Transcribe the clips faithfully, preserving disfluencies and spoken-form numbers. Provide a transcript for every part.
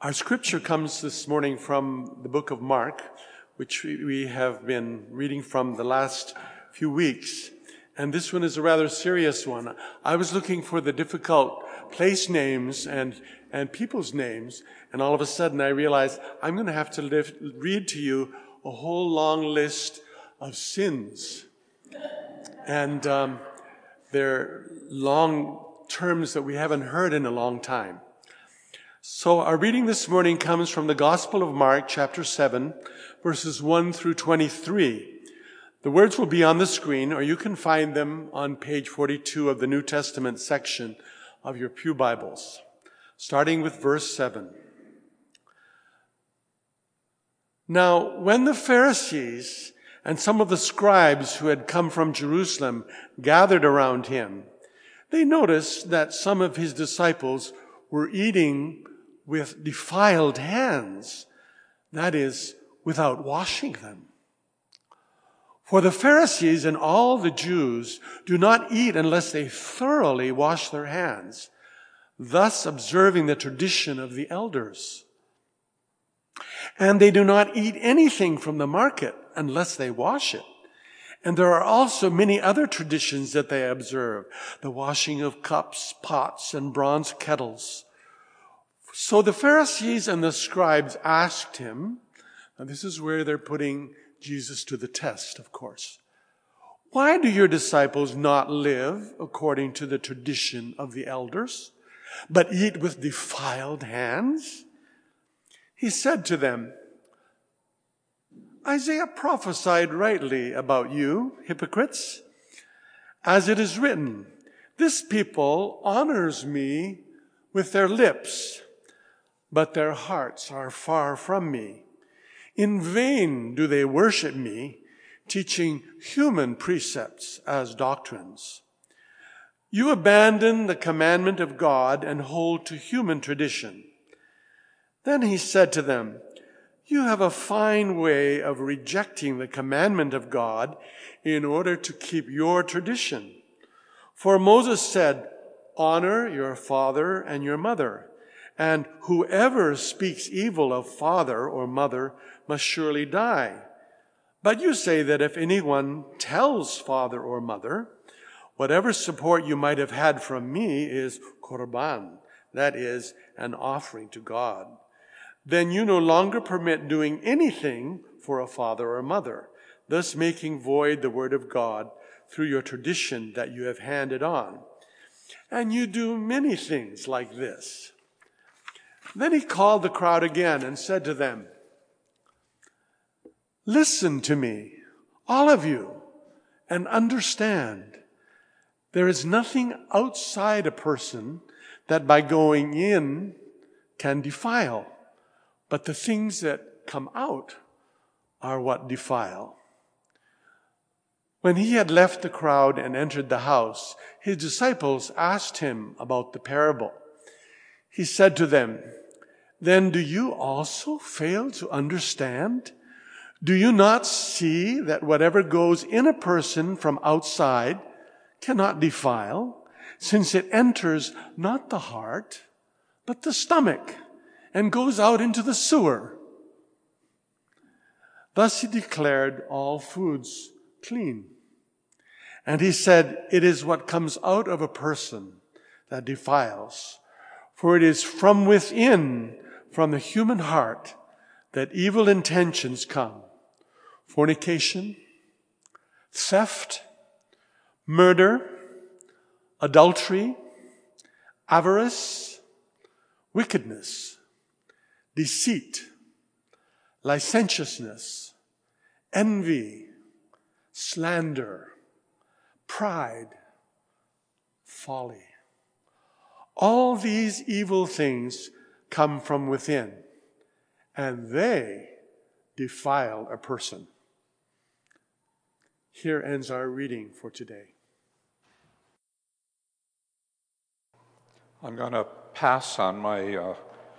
Our scripture comes this morning from the book of Mark, which we have been reading from the last few weeks. And this one is a rather serious one. I was looking for the difficult place names and, and people's names, and all of a sudden I realized I'm going to have to live, read to you a whole long list of sins. And um, they're long terms that we haven't heard in a long time. So our reading this morning comes from the Gospel of Mark, chapter seven, verses one through twenty-three. The words will be on the screen, or you can find them on page forty-two of the New Testament section of your pew Bibles, starting with verse seven. Now, when the Pharisees and some of the scribes who had come from Jerusalem gathered around him, they noticed that some of his disciples were eating with defiled hands, that is, without washing them. For the Pharisees and all the Jews do not eat unless they thoroughly wash their hands, thus observing the tradition of the elders. And they do not eat anything from the market unless they wash it. And there are also many other traditions that they observe, the washing of cups, pots, and bronze kettles. So the Pharisees and the scribes asked him, and this is where they're putting Jesus to the test, of course, why do your disciples not live according to the tradition of the elders, but eat with defiled hands? He said to them, Isaiah prophesied rightly about you, hypocrites, as it is written, this people honors me with their lips, but their hearts are far from me. In vain do they worship me, teaching human precepts as doctrines. You abandon the commandment of God and hold to human tradition. Then he said to them, you have a fine way of rejecting the commandment of God in order to keep your tradition. For Moses said, honor your father and your mother, and whoever speaks evil of father or mother must surely die. But you say that if anyone tells father or mother, whatever support you might have had from me is korban, that is, an offering to God. Then you no longer permit doing anything for a father or mother, thus making void the word of God through your tradition that you have handed on. And you do many things like this. Then he called the crowd again and said to them, listen to me, all of you, and understand. There is nothing outside a person that by going in can defile, but the things that come out are what defile. When he had left the crowd and entered the house, his disciples asked him about the parable. He said to them, then do you also fail to understand? Do you not see that whatever goes in a person from outside cannot defile, since it enters not the heart, but the stomach, and goes out into the sewer? Thus he declared all foods clean. And he said, it is what comes out of a person that defiles, for it is from within, from the human heart, that evil intentions come. Fornication, theft, murder, adultery, avarice, wickedness, deceit, licentiousness, envy, slander, pride, folly. All these evil things come from within, and they defile a person. Here ends our reading for today. I'm going to pass on my uh,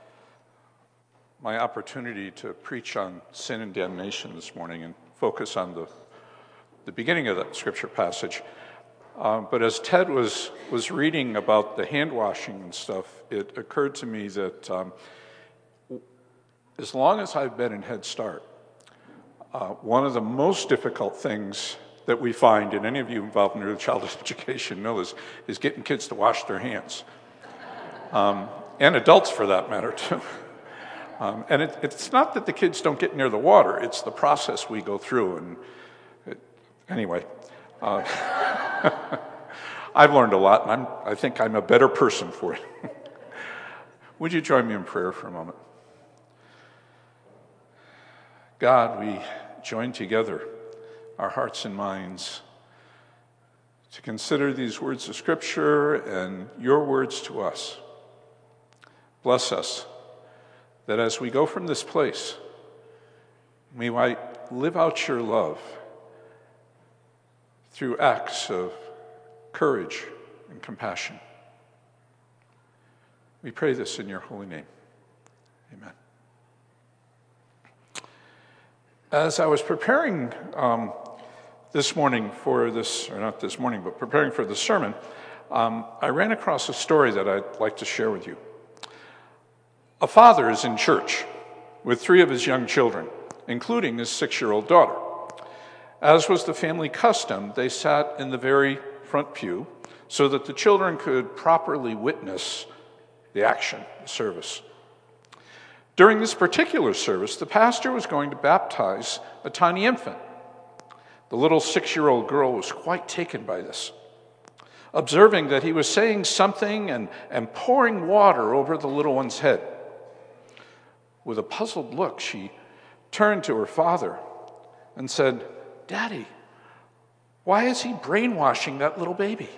my opportunity to preach on sin and damnation this morning and focus on the the beginning of that scripture passage. Um, but as Ted was was reading about the hand washing and stuff, it occurred to me that um, as long as I've been in Head Start, uh, one of the most difficult things that we find, and any of you involved in early childhood education know this, is getting kids to wash their hands. Um, and adults for that matter too. Um, and it, it's not that the kids don't get near the water, it's the process we go through. And it, anyway, uh, I've learned a lot, and I'm, I think I'm a better person for it. Would you join me in prayer for a moment? God, we join together our hearts and minds to consider these words of Scripture and your words to us. Bless us, that as we go from this place, we might live out your love through acts of courage and compassion. We pray this in your holy name. Amen. As I was preparing um, this morning for this, or not this morning, but preparing for the sermon, um, I ran across a story that I'd like to share with you. A father is in church with three of his young children, including his six-year-old daughter. As was the family custom, they sat in the very front pew so that the children could properly witness the action, the service. During this particular service, the pastor was going to baptize a tiny infant. The little six-year-old girl was quite taken by this, observing that he was saying something and, and pouring water over the little one's head. With a puzzled look, she turned to her father and said, "Daddy, why is he brainwashing that little baby?"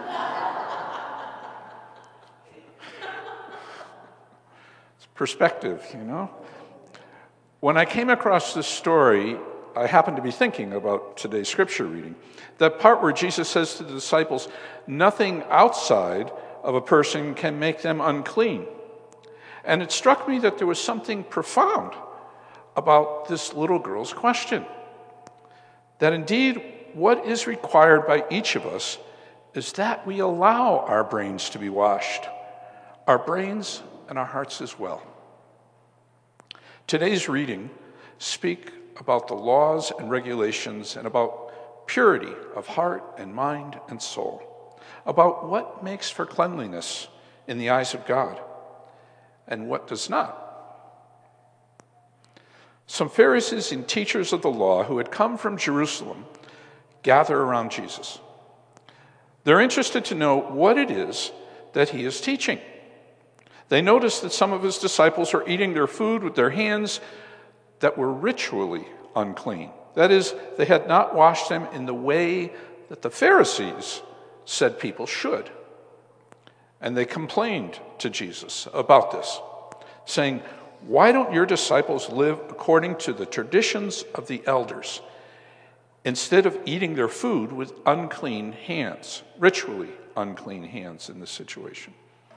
Perspective, you know. When I came across this story, I happened to be thinking about today's scripture reading. That part where Jesus says to the disciples, nothing outside of a person can make them unclean. And it struck me that there was something profound about this little girl's question. That indeed, what is required by each of us is that we allow our brains to be washed, our brains and our hearts as well. Today's reading speak about the laws and regulations and about purity of heart and mind and soul, about what makes for cleanliness in the eyes of God and what does not. Some Pharisees and teachers of the law who had come from Jerusalem gather around Jesus. They're interested to know what it is that he is teaching. They notice that some of his disciples are eating their food with their hands that were ritually unclean. That is, they had not washed them in the way that the Pharisees said people should. And they complained to Jesus about this, saying, "Why don't your disciples live according to the traditions of the elders, instead of eating their food with unclean hands," ritually unclean hands in this situation?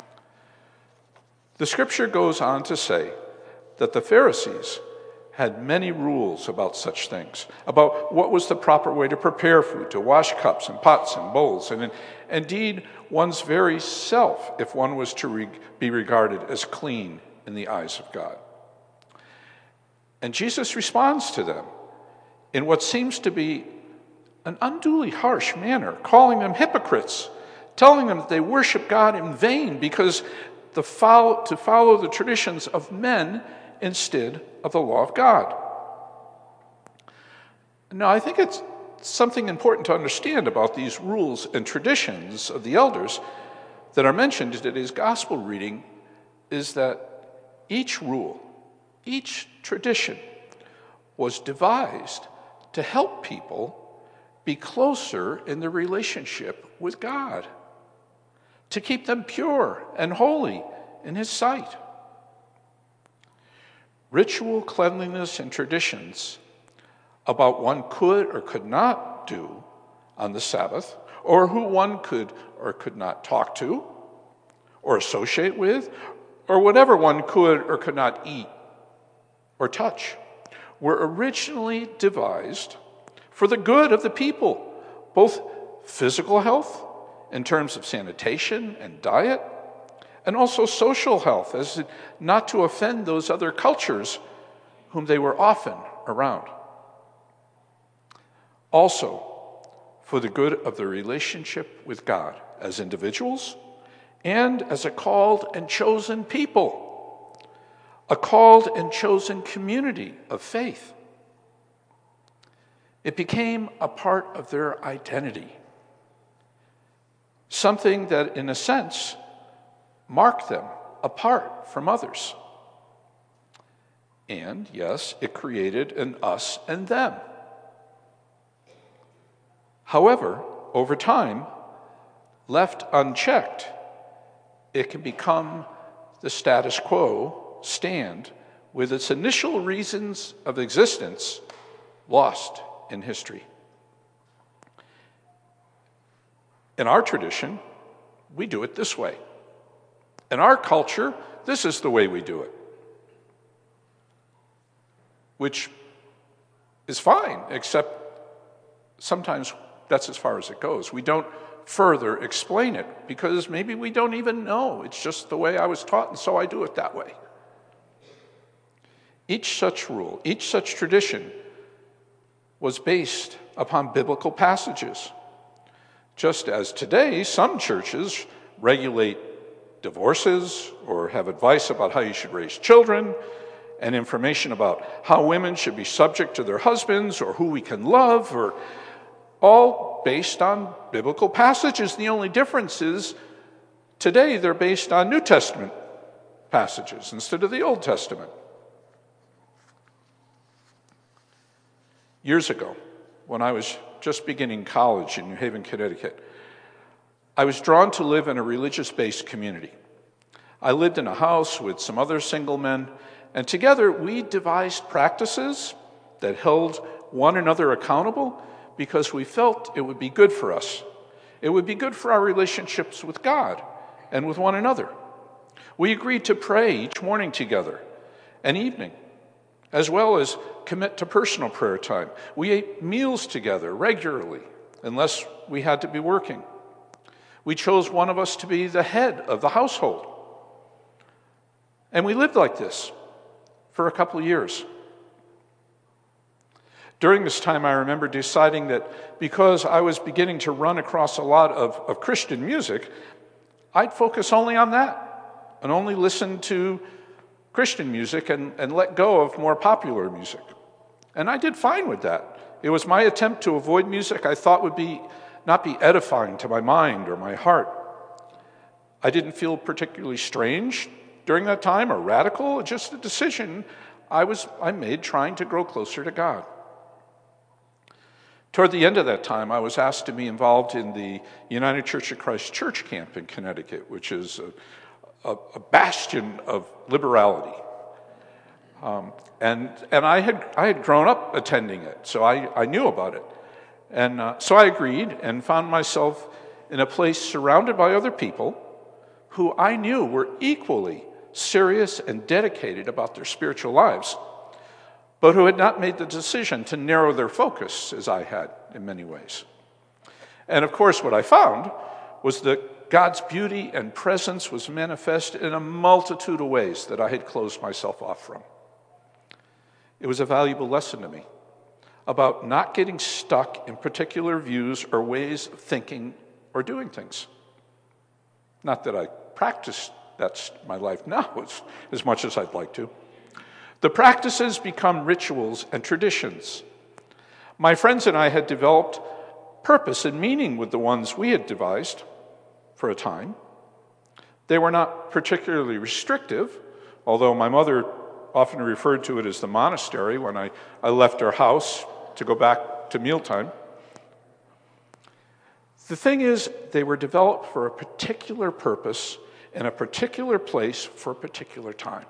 The scripture goes on to say that the Pharisees had many rules about such things, about what was the proper way to prepare food, to wash cups and pots and bowls, and indeed one's very self, if one was to re- be regarded as clean in the eyes of God. And Jesus responds to them in what seems to be an unduly harsh manner, calling them hypocrites, telling them that they worship God in vain because The follow, to follow the traditions of men instead of the law of God. Now, I think it's something important to understand about these rules and traditions of the elders that are mentioned in today's gospel reading is that each rule, each tradition was devised to help people be closer in their relationship with God, to keep them pure and holy in his sight. Ritual cleanliness and traditions about one could or could not do on the Sabbath, or who one could or could not talk to, or associate with, or whatever one could or could not eat or touch, were originally devised for the good of the people, both physical health in terms of sanitation and diet, and also social health, as not to offend those other cultures whom they were often around. Also, for the good of their relationship with God as individuals and as a called and chosen people, a called and chosen community of faith. It became a part of their identity, something that, in a sense, marked them apart from others. And, yes, it created an us and them. However, over time, left unchecked, it can become the status quo stand with its initial reasons of existence lost in history. In our tradition, we do it this way. In our culture, this is the way we do it, which is fine, except sometimes that's as far as it goes. We don't further explain it because maybe we don't even know. It's just the way I was taught, and so I do it that way. Each such rule, each such tradition was based upon biblical passages. Just as today, some churches regulate divorces or have advice about how you should raise children and information about how women should be subject to their husbands or who we can love, or all based on biblical passages. The only difference is today they're based on New Testament passages instead of the Old Testament. Years ago, when I was just beginning college in New Haven, Connecticut, I was drawn to live in a religious-based community. I lived in a house with some other single men, and together we devised practices that held one another accountable because we felt it would be good for us. It would be good for our relationships with God and with one another. We agreed to pray each morning together and evening, as well as commit to personal prayer time. We ate meals together regularly, unless we had to be working. We chose one of us to be the head of the household. And we lived like this for a couple of years. During this time, I remember deciding that because I was beginning to run across a lot of, of Christian music, I'd focus only on that and only listen to Christian music and, and let go of more popular music. And I did fine with that. It was my attempt to avoid music I thought would be not be edifying to my mind or my heart. I didn't feel particularly strange during that time or radical, just a decision I was I made trying to grow closer to God. Toward the end of that time, I was asked to be involved in the United Church of Christ church camp in Connecticut, which is a, a, a bastion of liberality. Um, and and I had I had grown up attending it, so I, I knew about it. And uh, so I agreed and found myself in a place surrounded by other people who I knew were equally serious and dedicated about their spiritual lives, but who had not made the decision to narrow their focus as I had in many ways. And of course, what I found was that God's beauty and presence was manifest in a multitude of ways that I had closed myself off from. It was a valuable lesson to me about not getting stuck in particular views or ways of thinking or doing things. Not that I practice that's my life now as, as much as I'd like to. The practices become rituals and traditions. My friends and I had developed purpose and meaning with the ones we had devised for a time. They were not particularly restrictive, although my mother often referred to it as the monastery when I, I left our house to go back to mealtime. The thing is, they were developed for a particular purpose in a particular place for a particular time.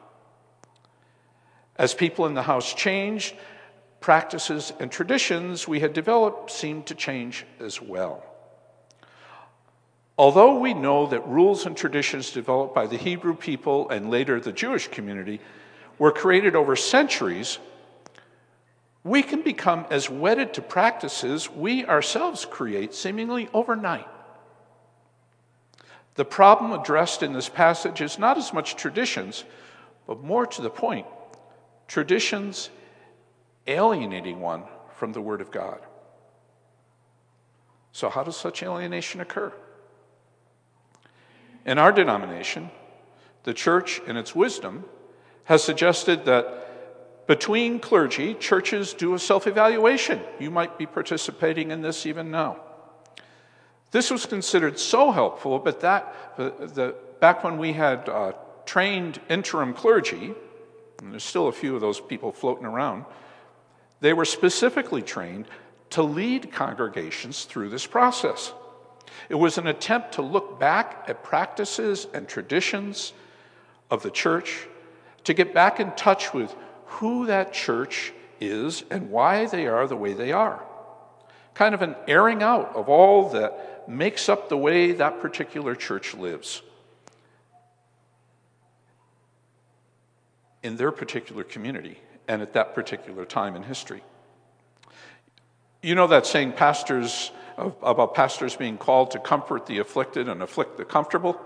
As people in the house changed, practices and traditions we had developed seemed to change as well. Although we know that rules and traditions developed by the Hebrew people and later the Jewish community were created over centuries, we can become as wedded to practices we ourselves create seemingly overnight. The problem addressed in this passage is not as much traditions, but more to the point, traditions alienating one from the Word of God. So how does such alienation occur? In our denomination, the church, in its wisdom, has suggested that between clergy, churches do a self-evaluation. You might be participating in this even now. This was considered so helpful, but that the, the, back when we had uh, trained interim clergy, and there's still a few of those people floating around, they were specifically trained to lead congregations through this process. It was an attempt to look back at practices and traditions of the church, to get back in touch with who that church is and why they are the way they are. Kind of an airing out of all that makes up the way that particular church lives in their particular community and at that particular time in history. You know that saying, pastors about pastors being called to comfort the afflicted and afflict the comfortable?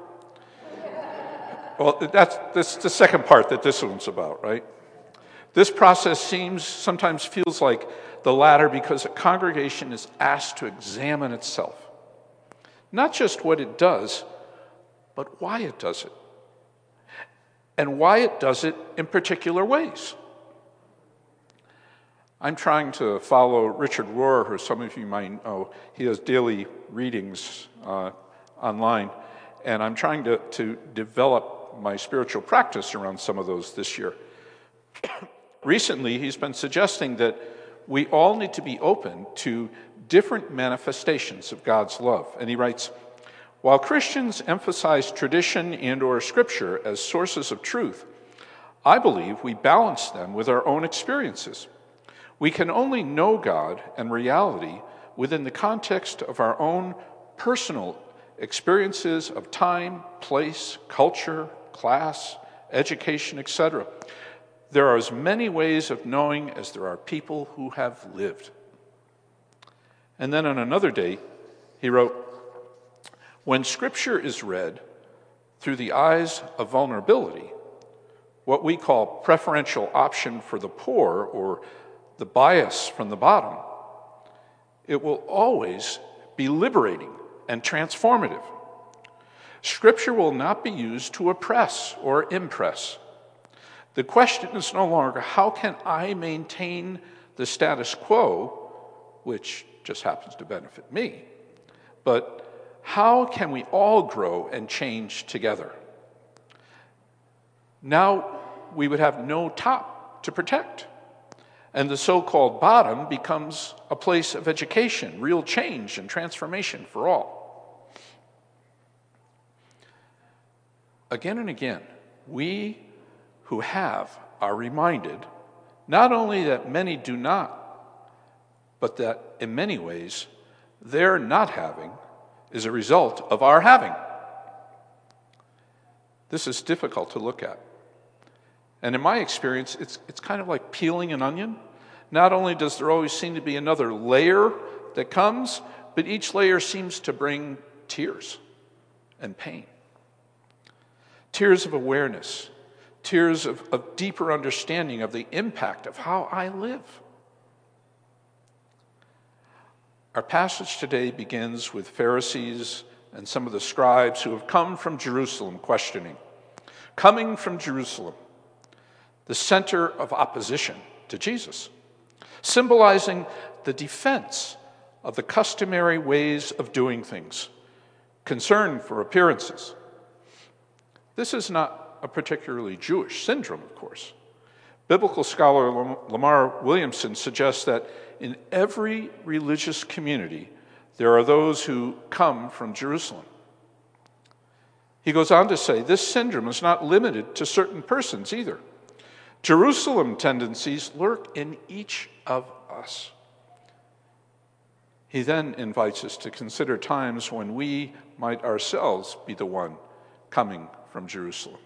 Well, that's, that's the second part that this one's about, right? This process seems, sometimes feels like the latter because a congregation is asked to examine itself. Not just what it does, but why it does it. And why it does it in particular ways. I'm trying to follow Richard Rohr, who some of you might know. He has daily readings uh, online, and I'm trying to, to develop my spiritual practice around some of those this year. Recently, he's been suggesting that we all need to be open to different manifestations of God's love. And he writes, while Christians emphasize tradition and or scripture as sources of truth, I believe we balance them with our own experiences. We can only know God and reality within the context of our own personal experiences of time, place, culture, class, education, et cetera. There are as many ways of knowing as there are people who have lived. And then on another day, he wrote, when Scripture is read through the eyes of vulnerability, what we call preferential option for the poor or the bias from the bottom, it will always be liberating and transformative. Scripture will not be used to oppress or impress. The question is no longer, how can I maintain the status quo, which just happens to benefit me, but how can we all grow and change together? Now we would have no top to protect, and the so-called bottom becomes a place of education, real change and transformation for all. Again and again, we who have are reminded not only that many do not, but that in many ways their not having is a result of our having. This is difficult to look at. And in my experience, it's, it's kind of like peeling an onion. Not only does there always seem to be another layer that comes, but each layer seems to bring tears and pain. Tears of awareness, tears of, of deeper understanding of the impact of how I live. Our passage today begins with Pharisees and some of the scribes who have come from Jerusalem questioning. Coming from Jerusalem, the center of opposition to Jesus, symbolizing the defense of the customary ways of doing things, concern for appearances. This is not a particularly Jewish syndrome, of course. Biblical scholar Lamar Williamson suggests that in every religious community, there are those who come from Jerusalem. He goes on to say, this syndrome is not limited to certain persons either. Jerusalem tendencies lurk in each of us. He then invites us to consider times when we might ourselves be the one coming from Jerusalem.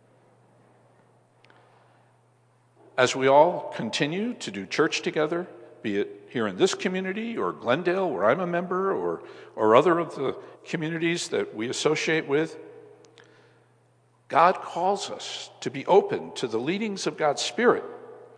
As we all continue to do church together, be it here in this community or Glendale, where I'm a member, or, or other of the communities that we associate with, God calls us to be open to the leadings of God's Spirit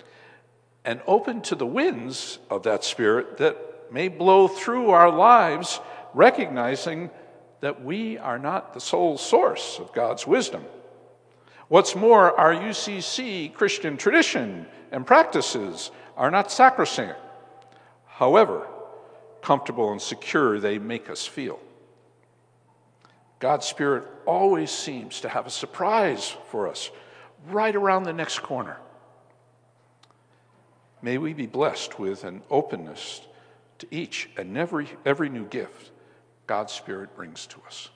and open to the winds of that Spirit that may blow through our lives, recognizing that we are not the sole source of God's wisdom. What's more, our U C C Christian tradition and practices are not sacrosanct, however comfortable and secure they make us feel. God's Spirit always seems to have a surprise for us right around the next corner. May we be blessed with an openness to each and every, every new gift God's Spirit brings to us.